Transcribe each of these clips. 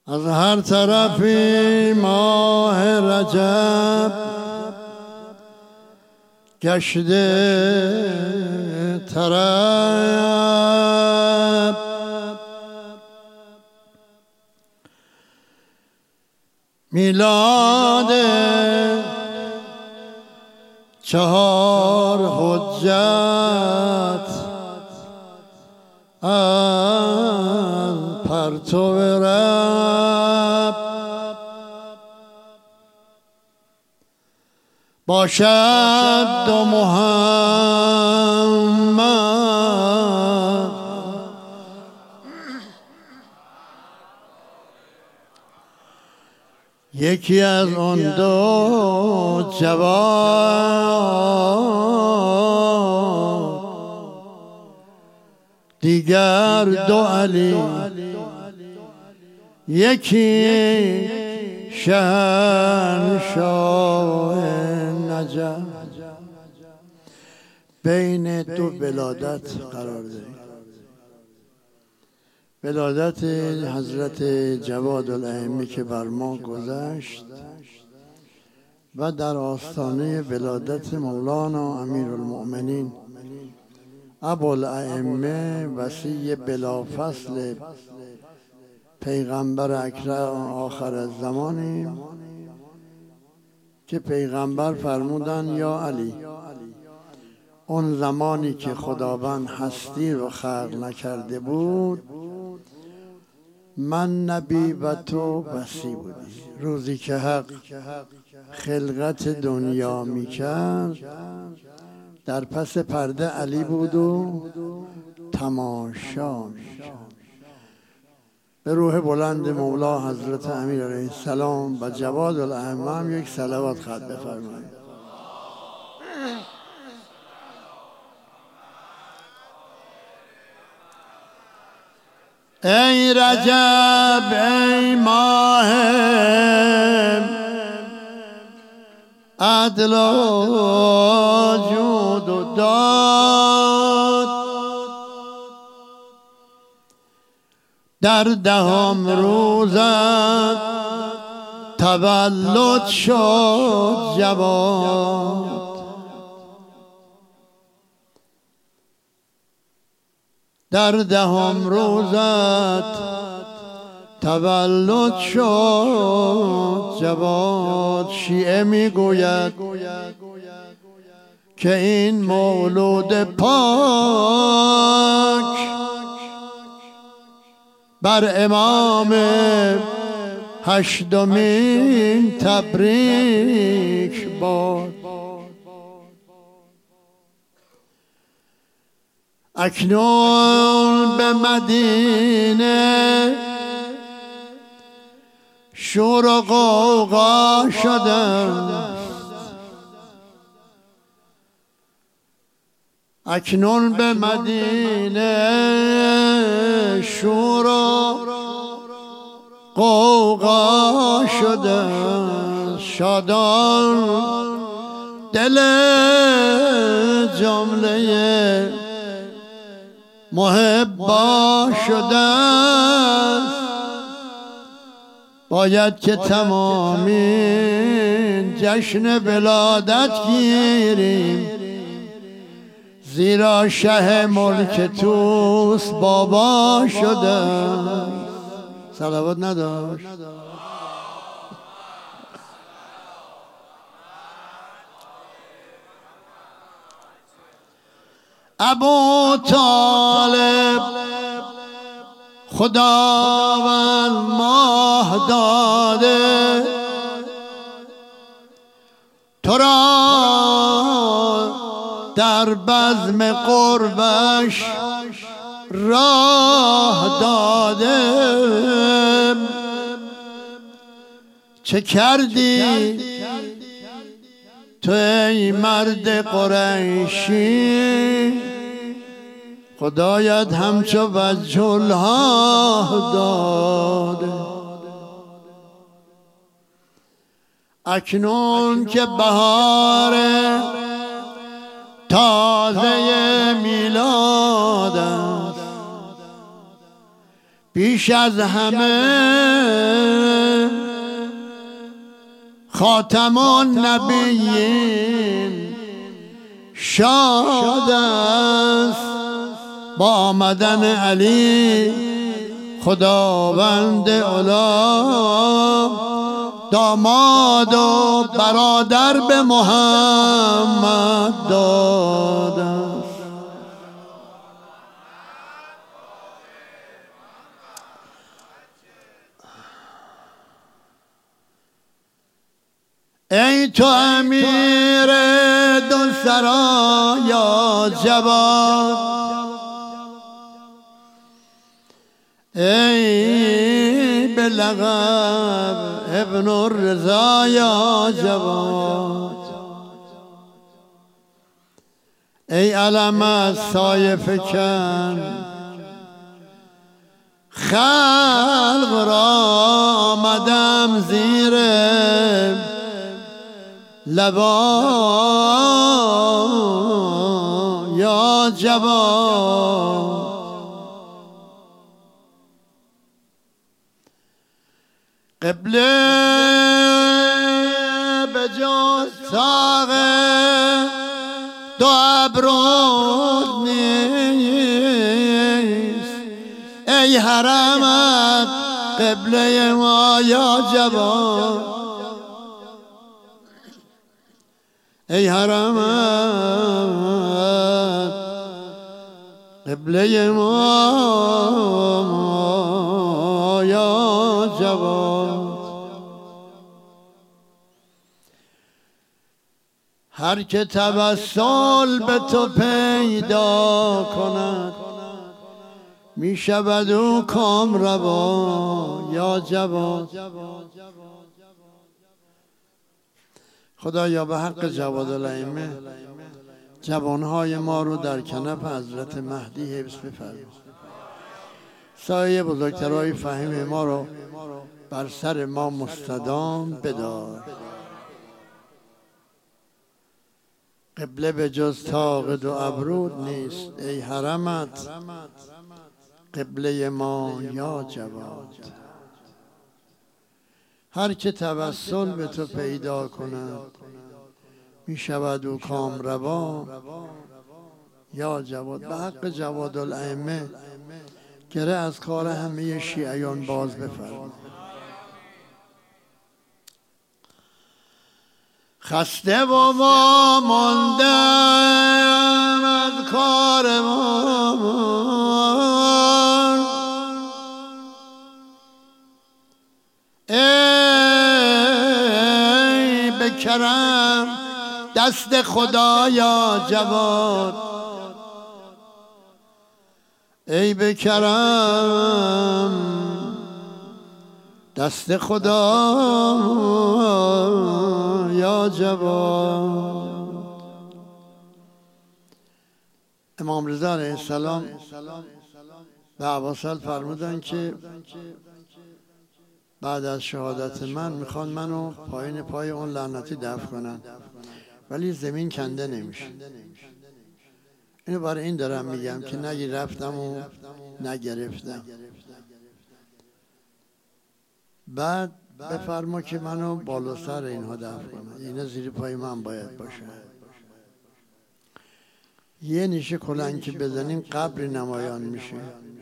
از هر طرفی ماه رجب گشته طرب، میلاد 4 حجت از پرتو رب باشد دو محمد یکی از آن دو جواد، دیگر دو علی، یکی شهنشاه نجف. بین دو ولادت قرار داریم. ولادت حضرت جوادالائمه که بر ما گذشت و در آستانه ولادت مولانا امیرالمؤمنین ابوالائمه وصی بلافصل پیغمبر اکرم آخر الزمانیم که پیغمبر فرمودن یا علی، اون زمانی که خداوند هستی رو خلق نکرده بود من نبی و تو وصی بودی. روزی که حق خلقت دنیا میکرد در پس پرده علی بود و تماشا میکرد. به روح بلند مولا حضرت امیر علیه السلام و جوادالائمه هم یک صلوات خط بفرمایید. ای رجب ای ماه عدل و جود و داد، در 10 روزت تولد شد جواد. در 10 روزت تولد شد جواد. شیعه میگوید که این مولود پاک بر امام 8مین تبریک باد. اکنون به مدینه شور و غوغا شدند، اکنون به مدینه شور و غوغا شدند. شادان دل جمله محبا شده است. باید که تمامی جشن ولادت گیریم، زیرا شه ملک توست بابا شده. صلوات نداشت؟ ابو طالب خداوند ماه داده تو را در بزم قربش راه داده. چه کردی تو ای مرد قریشی، خدایت همچو وجه الله داده. اکنون که بهار تازه میلاد است، بیش از همه خاتم النبیین شاد است با آمدن علی خداوند علا داماد و برادر به محمد داد است. ای تو امیر دو سرایا جواد، ای به لقب ابن الرضا یا جواد، ای علم از سایه فکن خلق را آمدم زیر لبا یا جواد، قبله به جز ساق دو ابرود نیست، ای حرمت قبله ما یا جواد، ای حرمت قبله ما یا جواد. هر که توسل به تو پیدا کند می شود او کامروا یا جواد. خدایا به حق جوادالائمه جوانهای ما رو در کنف حضرت مهدی حفظ بفرما. سایه بزرگترهای فهیم ما رو بر سر ما مستدام بدار. قبله به جز طاق دو ابرود نیست، ای حرمت قبله ما یا جواد. هر که توسل به تو پیدا کند می شود او کامروا یا جواد. به حق جوادالائمه گره از کار همه شیعیان باز بفرما. خسته و ما ماندم از کارمان، ای به کرم دست خدایا جواد، ای به کرم دست خدا یا جواد. امام رضا علیه السلام به ابوالفضل فرمودن که بعد از شهادت من میخوان منو پایین پای اون لعنتی دفن کنن ولی زمین کنده نمیشه. اینو برای این دارم میگم که نگی رفتم و نگرفتم. بعد بفرما که منو بالا سر اینها دفن کنن، اینا زیر پای من باید باشه. یه نیشه کلنگ که بزنیم قبر نمایان میشه،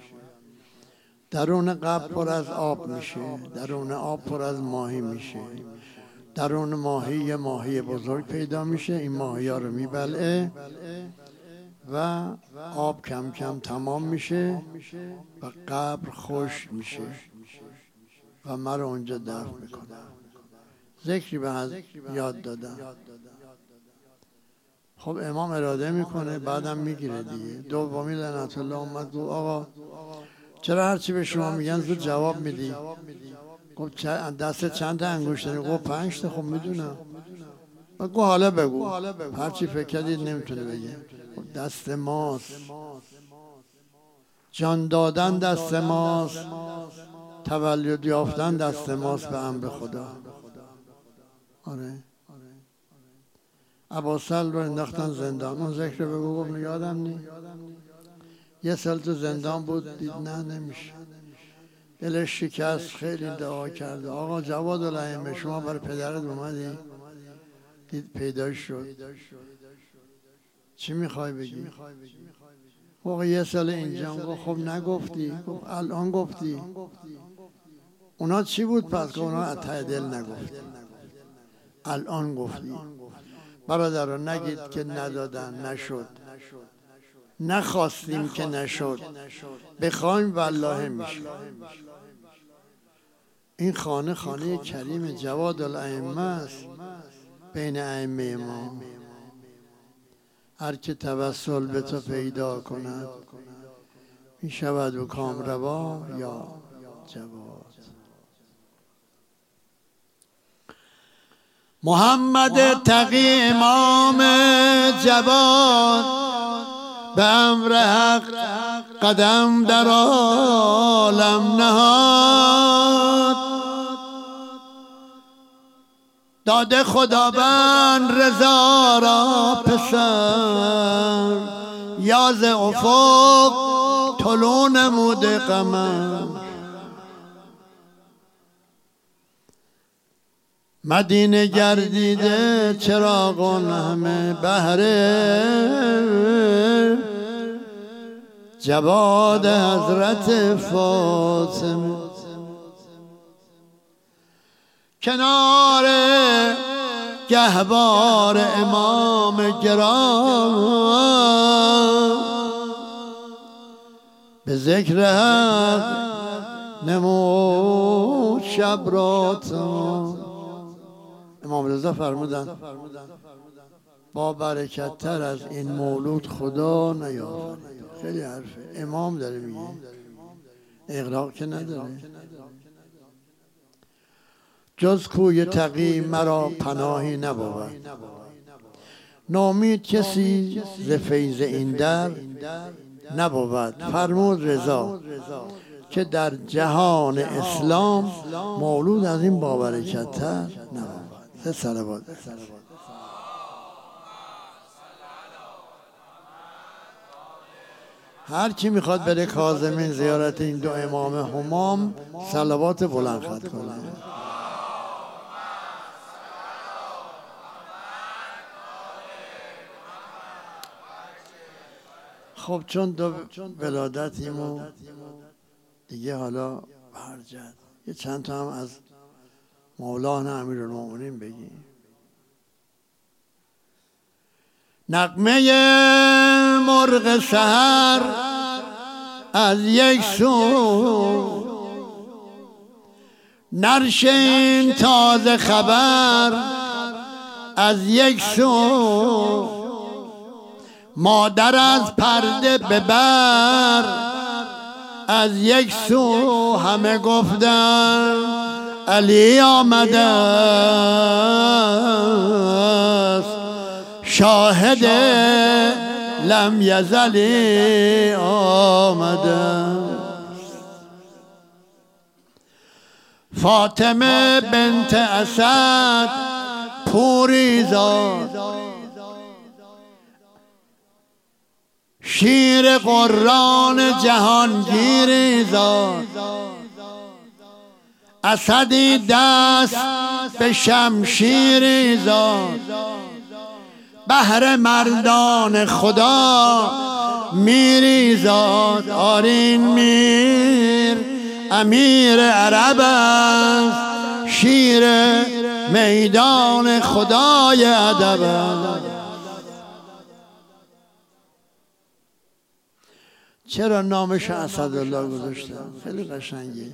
درون قبر پر از آب میشه، درون آب پر از ماهی میشه، درون ماهی یه ماهی بزرگ پیدا میشه، این ماهی ها رو میبلعه و آب کم کم تمام میشه و قبر خشک میشه و من رو اونجا دفن میکنم. ذکری به یاد دادم. خب امام اراده میکنه بعدم میگیره دیگه. دومی لعنت الله اومد گفت آقا چرا هرچی به شما میگن زود جواب میدی؟ گفت دست چند تا انگشت داری؟ گفت 5 تا. خب میدونم. گفت حالا بگو. هرچی فکر کردید نمیتونه بگه. دست ماست، جان دادن دست ماست، تولد یافتن دست ماست به امر خدا. آره. ابوالفضل رو انداختن زندان. اون ذکر بگو. گفت یادم نی. 1 سال تو زندان بود دید نه نمیشه. دلش شکست، خیلی دعا کرده. آقا جوادالائمه شما برای پدرت اومدی؟ دید پیدا شد. چی میخوای بگی؟ آقا یه سال اینجا. گفت خب نگفتی. گفت الان گفتی. اونا چی بود پس که اونا ته دل نگفتی؟ الان گفتی. برادران نگید که ندادن نشد، نخواستیم که نشد، بخوایم والله میشه. این خانه خانه کریم جوادالائمه است بین ائمه ما. هر که توسل به تو پیدا کند می شود و کامروا یا جواد. محمد تقی امام جواد به امر حق قدم در عالم نهاد. داده خداوند رضا را پسر، یاز افق طلوع نموده قمر. مدینه گردیده چراغان همه بهره جواد حضرت فاطمه. کنار گهوار امام گرام به ذکر حق نمود شب را تمام. امام رضا فرمودن با برکت تر از این مولود خدا نیافرید. خیلی حرفه، امام داره میگه، اغراق که نداره. جز کوی تقی مرا پناهی نبود، نامید کسی ز فیض این در نبود. فرمود رضا که در جهان اسلام مولود از این بابرکت تر نبود. صلوات. هر کی میخواد بره کاظمین زیارت این دو امام همام صلوات بلند خط کنه. خب چون دو ولادتیم و دیگه حالا برجد یه چند تا هم از مولانا امیرالمومنین بگیم. نغمه مرغ سحر از یک سو، نرشین تازه خبر از یک سو، مادر از پرده به بر از یک سو. همه گفتن علی آمده است، شاهد لم یزلی آمده است. فاطمه بنت اسد پوری زاد، شیر قران جهانگیری زاد. اسدی دست به شمشیری زاد، بهر مردان خدا میری زاد. آرین میر امیر عرب است، شیر میدان خدای ادب است. چرا نامش اسدالله گذاشتم؟ خیلی قشنگه.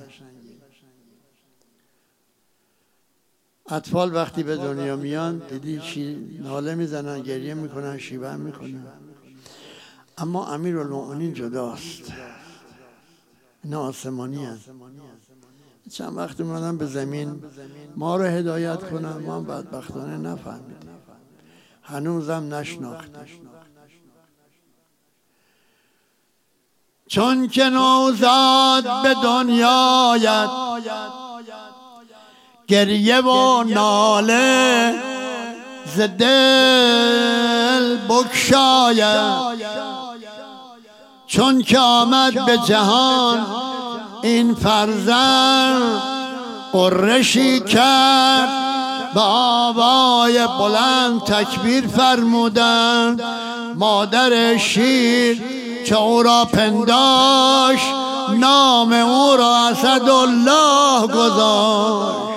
اطفال وقتی به دنیا میان دیدی چی ناله میزنن، گریه میکنن، شیوه میکنن. اما امیرالمومنین جداست، اینا آسمانی هست. چند وقت اومدن به زمین ما رو هدایت کنن، ما بدبختانه نفهمیدیم، هنوزم نشناختیم. چون که نوزاد به دنیا آید، گریه و ناله ز دل بگشاید. چون که آمد به جهان این فرزند قرشی کرد، به آوای بلند تکبیر فرمودند. مادر شیر که او را پنداشت، نام او را اسدالله گذاشت.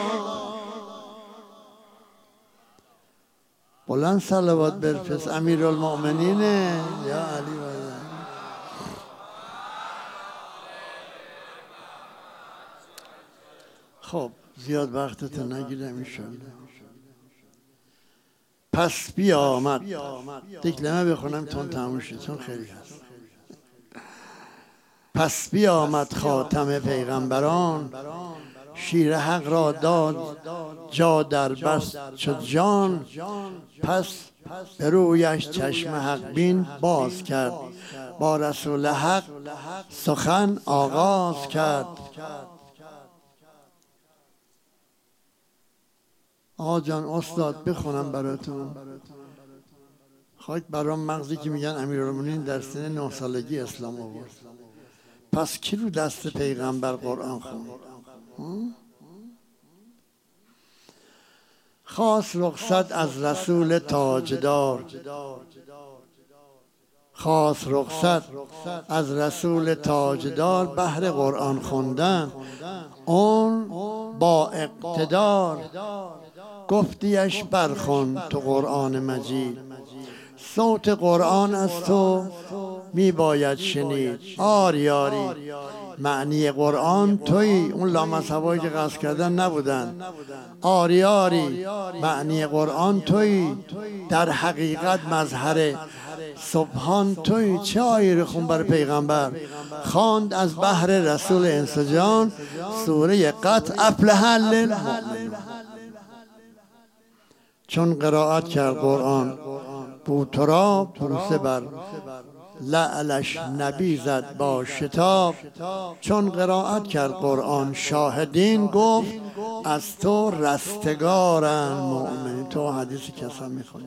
بلند صلوات برفرست. امیرالمؤمنینه یا علی و خب زیاد وقتتو نگیرم انشالله. پس بیامد، دکلمه بخونم تون تموم شد چون خیلی هست. پس بیامد خاتم پیغمبران، شیر حق را داد جا در بست چو جان. پس به رویش چشم حق بین باز کرد، با رسول حق سخن آغاز کرد. آقا جان استاد بخونم براتون. خواهید برام مغزی که میگن امیرالمومنین در سن 9 سالگی اسلام آورد. پس کی رو دست پیغمبر قرآن خوند؟ خواست رخصت از رسول تاجدار، خواست رخصت از رسول تاجدار بهر قرآن خوندن اون با اقتدار. گفتیش برخون تو قرآن مجید، صوت قرآن از تو می باید شنید. آری آری معنی قرآن تویی. اون لامصبایی که قصد کردن نبودن. آری آری معنی قرآن تویی، در حقیقت مظهر سبحان تویی. چه آیه رو خون بر پیغمبر خواند از بحر رسول انسجان، سوره قد افلح المؤمنون. چون قرائت کرد قرآن بوتراب، بوسه بر لعلش نبیزد با شتاب. چون قرائت کرد قرآن شاهدین، گفت از تو رستگارن مؤمنین. تو حدیثی کسا میخونی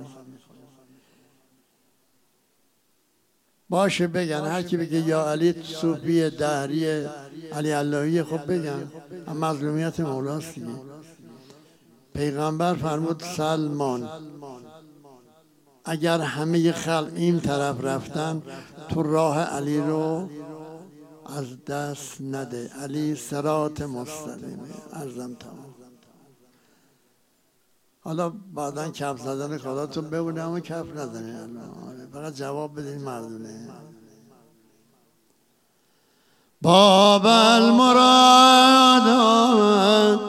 باشه بگن، هر کی بگه یا علی صوفی دهری علی اللهی خب بگن، مظلومیت مولاست دیگه. پیغمبر فرمود سلمان اگر همه خلق این طرف رفتن، تو راه علی رو از دست نده. علی صراط مستقیمه. عرضم تمام. حالا بعدا کف زدن خداتون ببونه، اما کف نزنید، فقط جواب بدین مردونه. باب المراد آمد،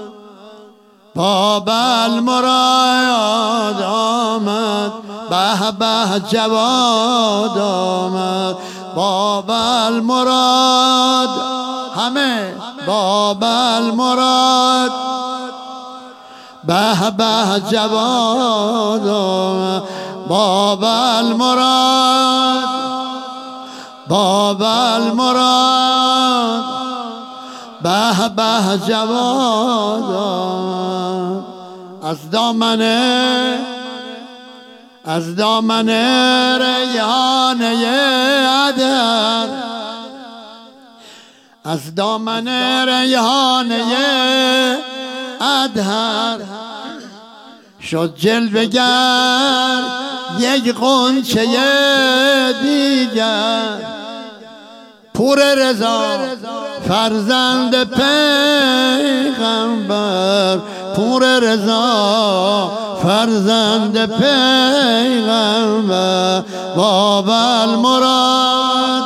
باب المراد آمد، به به جواد آمد. باب المراد همه، باب المراد به به جواد آمد. باب المراد، باب المراد به به جواد آمد. از دامن ریحانه عدن، از دامن ریحانه ادهر شد جلوه گر یک غنچه دیگر. پور رضا فرزند پیغمبر، پور رضا فرزند پیغمبر. باب المراد،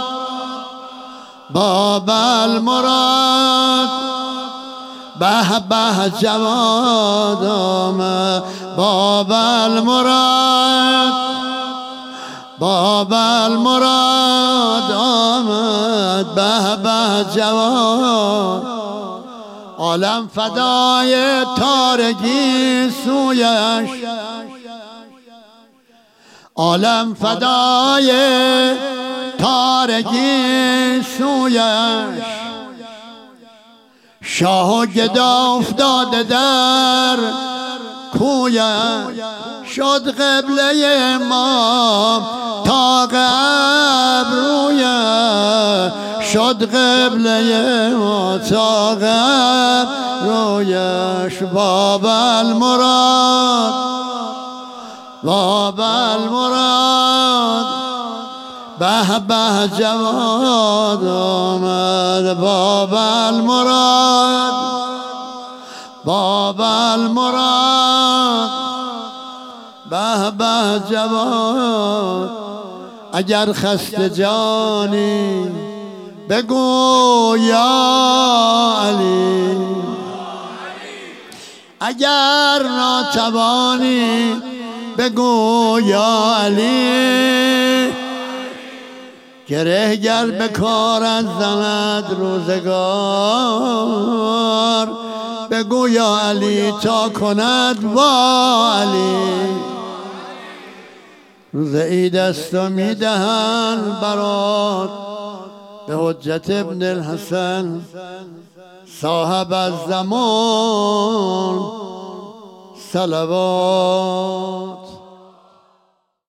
باب المراد به به جواد آمد. باب المراد، باب المراد آمد به به جواد. عالم فدای تارگی سویش، عالم فدای تارگی سویش. شاه و گدا افتاده در کویش، شد قبله ما تا ابرویش. شد قبله اتاق رویش باب المراد باب المراد به به جواد آمد باب المراد باب المراد به به جواد اگر خسته جانی بگو یا علی اگر ناتوانی بگو یا علی گره گر به کارت زند روزگار بگو یا علی تا کند با علی روز عید است و میدهند برات به حجت ابن الحسن صاحب الزمان صلوات